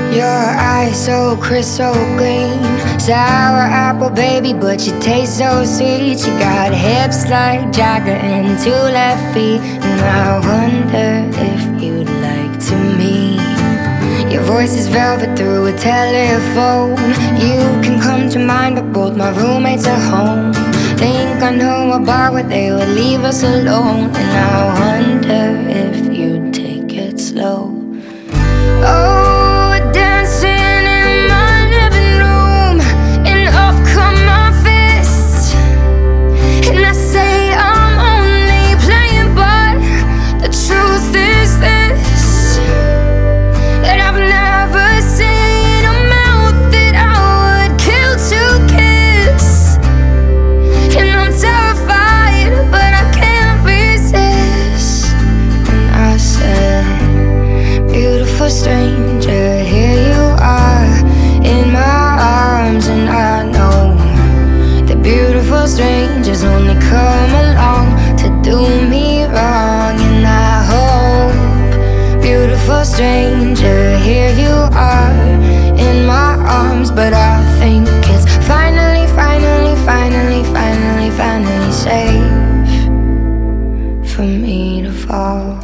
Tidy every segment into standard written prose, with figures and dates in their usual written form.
Your eyes so crystal green, sour apple baby, but you taste so sweet. You got hips like Jagger and two left feet, and I wonder if you'd like to meet. Your voice is velvet through a telephone. You can come to mind, but both my roommates are home. Think I know a bar where they would leave us alone, and I wonder if you'd take it slow. Oh, we're dancing in my living room, and up come my fists, and I say I'm only playing, but the truth is this, that I've never seen a mouth that I would kill to kiss, and I'm terrified, but I can't resist. And I said, beautiful stranger, here you are in my arms, and I know that beautiful strangers only come along to do me wrong. And I hope, beautiful stranger, here you are in my arms, but I think it's finally, finally, finally, finally, finally safe for me to fall.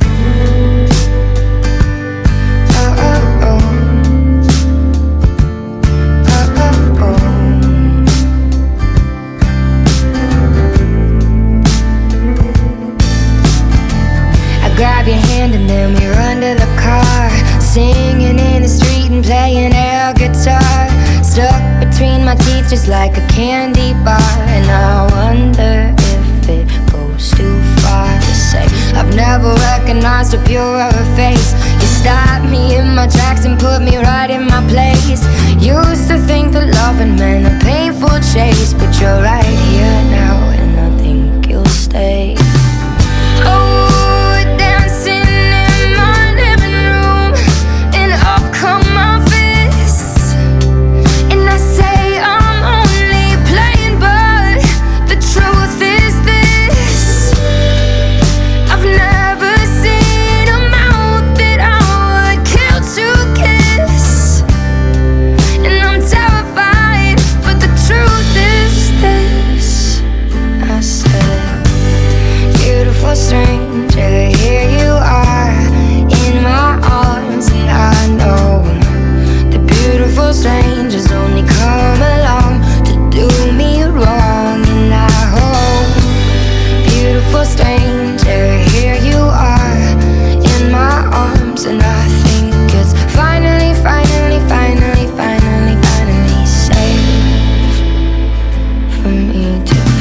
Grab your hand and then we run to the car, singing in the street and playing air guitar, stuck between my teeth just like a candy bar. And I wonder if it goes too far to say I've never recognized a purer face. You stopped me in my tracks and put me right in my place. Used to think that loving meant a painful chase, but you're right here now and I think you'll stay. Oh, stranger, here you are in my arms, and I know the beautiful strangers only come along to do me wrong. And I hope, beautiful stranger, here you are in my arms, and I think it's finally, finally, finally, finally, finally safe for me to